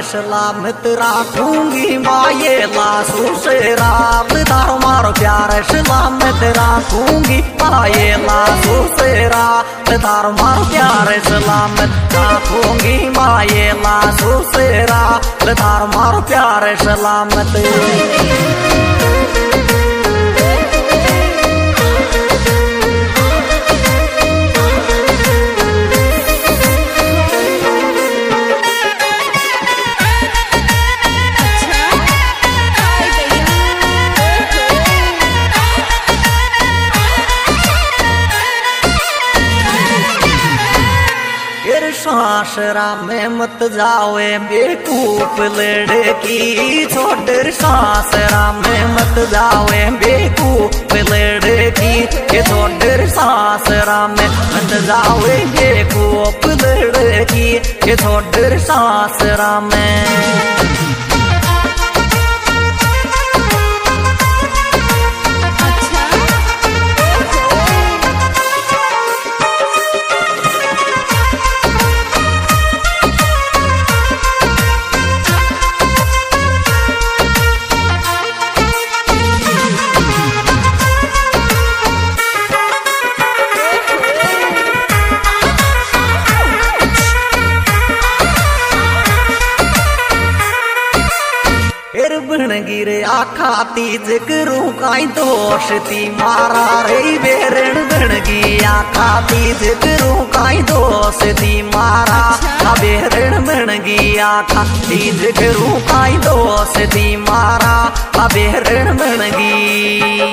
सलामत राखूंगी माये लासू से रात तारो मारो प्यार सलामत राखूंगी माये लासू से रात तारो मारो प्यार सलामत राखूंगी माये लासू से रात तारो मारो प्यार सलामत। सासरा में मत जावे बेकूफ लड़की छोड़ सासरा में मत जावे बेकूफ लड़की छोड़ सासरा में मत जावे बेकूफ लड़की छोड़ सासरा में। गिरे आखा तीज करूं काई दोषती मारा रे बेरण बनगी आखा तीज करूं काई दोषती मारा बेरण बनगी आखा तीज करूं काई दोषती मारा बेरण बनगी।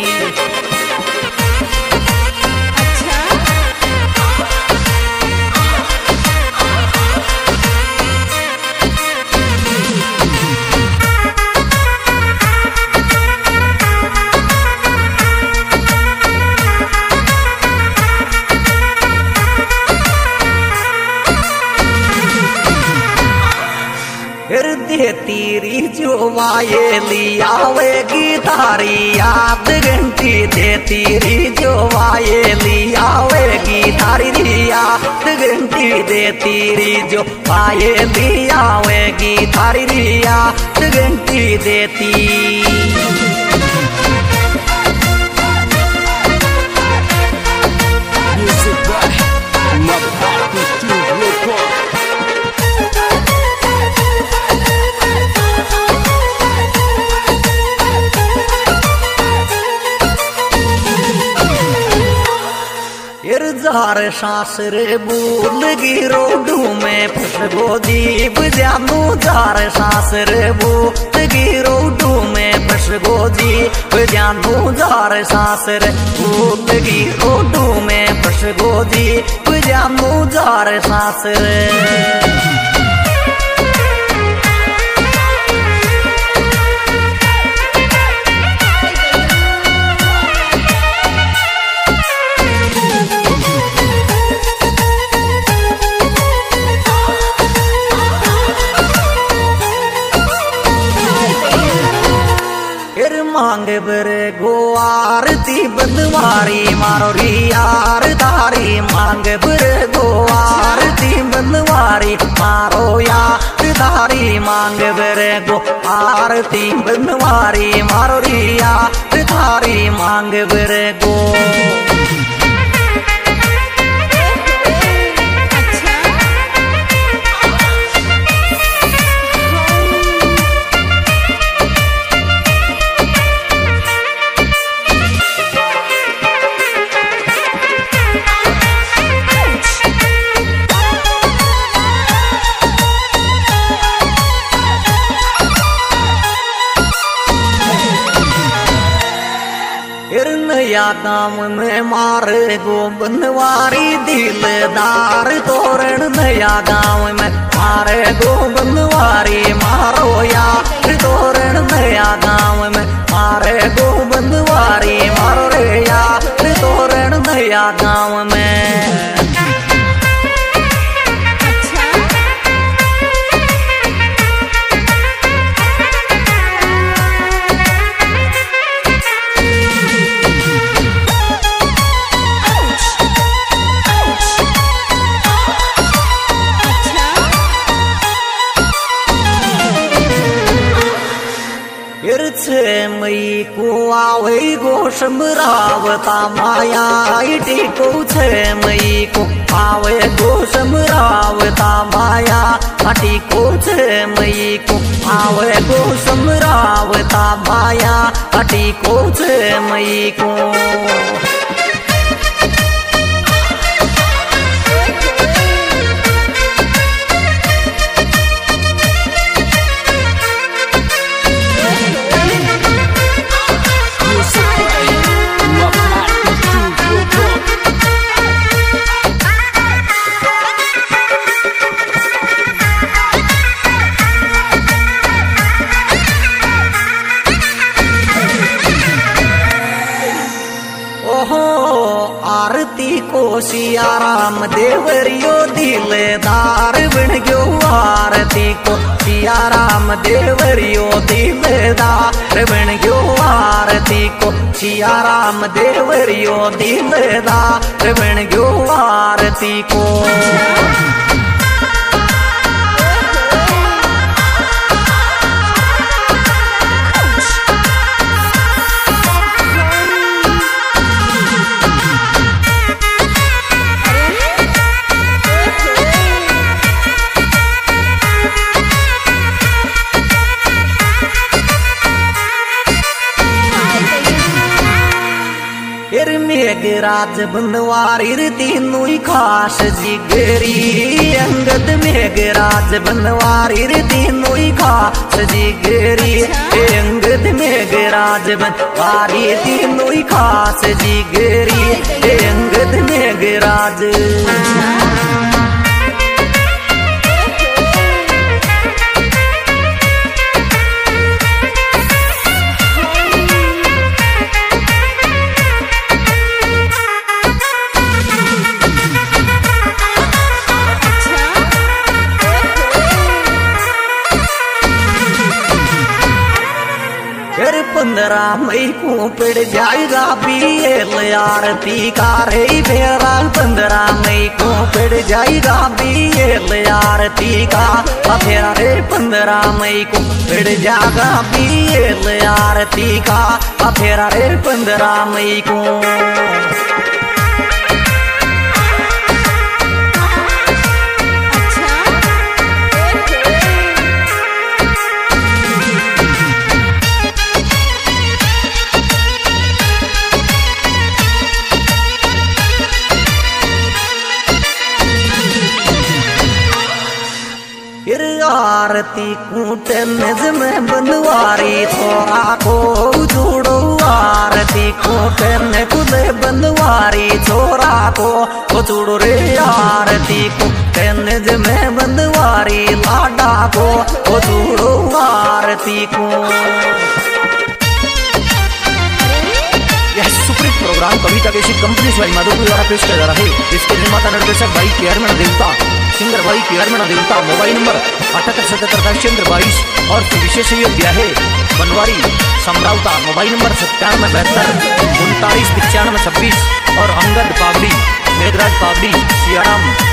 तेरी जो वायली आवेगी तारी याद घंटी दे तेरी जो वायली आवेगी तारी याद घंटी दे तेरी जो वायली आवेगी तारी याद घंटी देती। जार सासर बूलगी रोडू में फसगो जीव जानू जार सासर बूलगी रोडू में फसगो जीव जानू जार सासर बूलगी रोडू में फसगो जीव जानू जार सासर। मांगे बरे गो आरती बंदवारी मारो यार तारी मांगे बरे गो आरती बंदवारी मारो यार तारी मांगे बरे गो आरती बंदवारी मारो यार तारी मांगे बरे गो। नया गाँव में मारे गो बनवारी दिलदार तोरण नया गाँव में मारे गो बनवारी मारो यार तोरण नया गाँव में मारे गो बनवारी मारो रे यार तोरण नया गाँव में। को आवे गो समरावता माया इटी को छे मई को आवे गो समरावता माया हटी को छे मई को आवे गो समरावता माया हटी को छे मई को आरती को सियाराम देवरियो दिलदार बन गयो आरती को सियाराम देवरियो दिलदार बन गयो आरती को सियाराम देवरियो दिलदार बन गयो आरती को मेघराज बनवारी तीनों ही खास जिगरी अंगद मेघराज बनवारी तीनों ही खास जिगरी अंगद मेघराज बनवारी तीनों ही खास जिगरी अंगद मेघराज फिर 15 मई को पड़ जाएगा बीएल आरती का रे मेरा 15 मई को पड़ जाएगा बीएल आरती का फिर रे 15 मई को पड़ जाएगा बीएल आरती का फिर रे 15 मई को आरती कूट निज में बनवारी थोड़ा को जोड़ो आरती कूट में खुद बनवारी छोरा को जोड़ो रे आरती कूट निज में बनवारी लाडा को जोड़ो आरती को यह सुपरहिट प्रोग्राम कविता केसी कंपनी भाई माधोपुर द्वारा पेश किया जा रहा है। इसके निर्माता निर्देशक भाई केयरमैन देवता सिंगर भाई केयरमैन देवता मोबाइल नंबर 787722 और विशेष सहयोग दिया है बनवारी समरावता मोबाइल नंबर 9772 399526 और अंगद पावड़ी मेघराज पावड़ी सियाराम